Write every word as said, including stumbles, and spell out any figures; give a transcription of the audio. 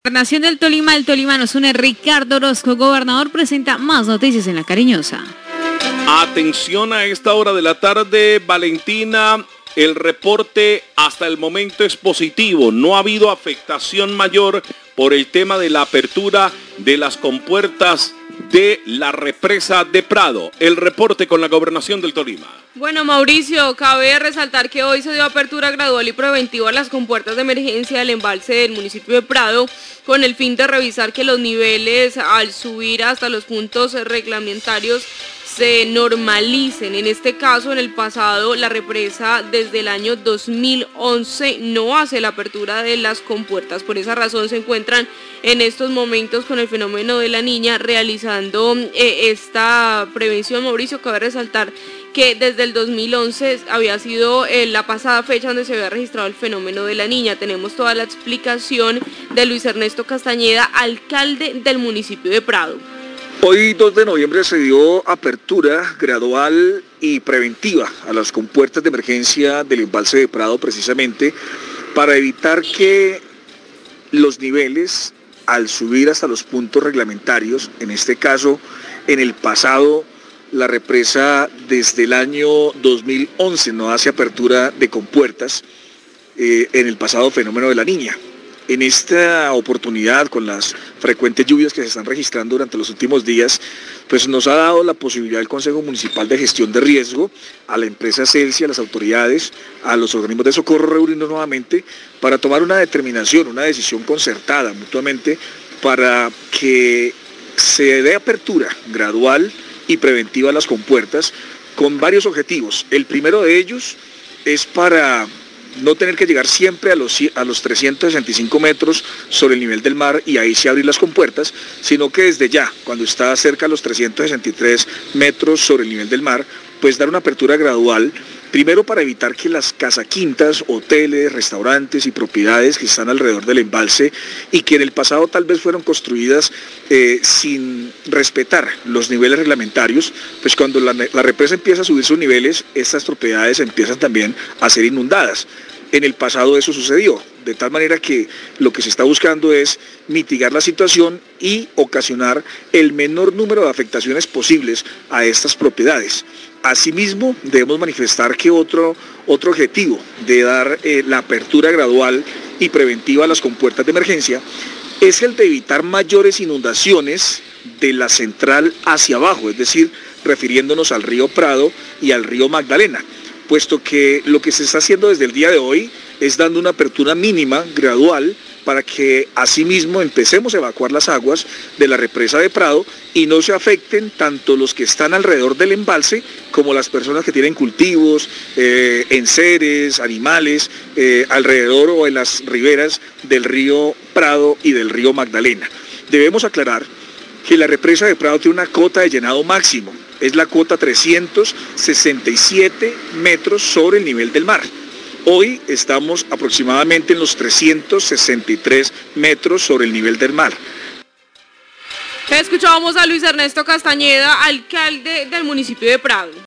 Gobernación del Tolima, el Tolima nos une Ricardo Orozco. Gobernador presenta más noticias en La Cariñosa. Atención a esta hora de la tarde, Valentina. El reporte hasta el momento es positivo. No ha habido afectación mayor por el tema de la apertura de las compuertas de la represa de Prado. El reporte con la Gobernación del Tolima. Bueno, Mauricio, cabe resaltar que hoy se dio apertura gradual y preventiva a las compuertas de emergencia del embalse del municipio de Prado, con el fin de revisar que los niveles al subir hasta los puntos reglamentarios se normalicen. En este caso, en el pasado, la represa desde el año dos mil once no hace la apertura de las compuertas. Por esa razón se encuentran en estos momentos con el fenómeno de la niña realizando eh, esta prevención. Mauricio, cabe resaltar que desde el dos mil once había sido eh, la pasada fecha donde se había registrado el fenómeno de la niña. Tenemos toda la explicación de Luis Ernesto Castañeda, alcalde del municipio de Prado. Hoy, dos de noviembre, se dio apertura gradual y preventiva a las compuertas de emergencia del embalse de Prado, precisamente para evitar que los niveles al subir hasta los puntos reglamentarios, en este caso, en el pasado, la represa desde el año dos mil once no hace apertura de compuertas eh, en el pasado fenómeno de la niña. En esta oportunidad, con las frecuentes lluvias que se están registrando durante los últimos días, pues nos ha dado la posibilidad el Consejo Municipal de Gestión de Riesgo, a la empresa Celsia, a las autoridades, a los organismos de socorro reunirnos nuevamente para tomar una determinación, una decisión concertada mutuamente para que se dé apertura gradual y preventiva a las compuertas con varios objetivos. El primero de ellos es para no tener que llegar siempre a los, a los trescientos sesenta y cinco metros sobre el nivel del mar y ahí sí abrir las compuertas, sino que desde ya, cuando está cerca a los trescientos sesenta y tres metros sobre el nivel del mar, pues dar una apertura gradual, primero para evitar que las casaquintas, hoteles, restaurantes y propiedades que están alrededor del embalse y que en el pasado tal vez fueron construidas eh, sin respetar los niveles reglamentarios, pues cuando la, la represa empieza a subir sus niveles, estas propiedades empiezan también a ser inundadas. En el pasado eso sucedió, de tal manera que lo que se está buscando es mitigar la situación y ocasionar el menor número de afectaciones posibles a estas propiedades. Asimismo, debemos manifestar que otro, otro objetivo de dar eh, la apertura gradual y preventiva a las compuertas de emergencia es el de evitar mayores inundaciones de la central hacia abajo, es decir, refiriéndonos al río Prado y al río Magdalena, puesto que lo que se está haciendo desde el día de hoy es dando una apertura mínima, gradual, para que asimismo empecemos a evacuar las aguas de la represa de Prado y no se afecten tanto los que están alrededor del embalse como las personas que tienen cultivos, eh, enseres, animales, eh, alrededor o en las riberas del río Prado y del río Magdalena. Debemos aclarar que la represa de Prado tiene una cota de llenado máximo, es la cota trescientos sesenta y siete metros sobre el nivel del mar. Hoy estamos aproximadamente en los trescientos sesenta y tres metros sobre el nivel del mar. Escuchábamos a Luis Ernesto Castañeda, alcalde del municipio de Prado.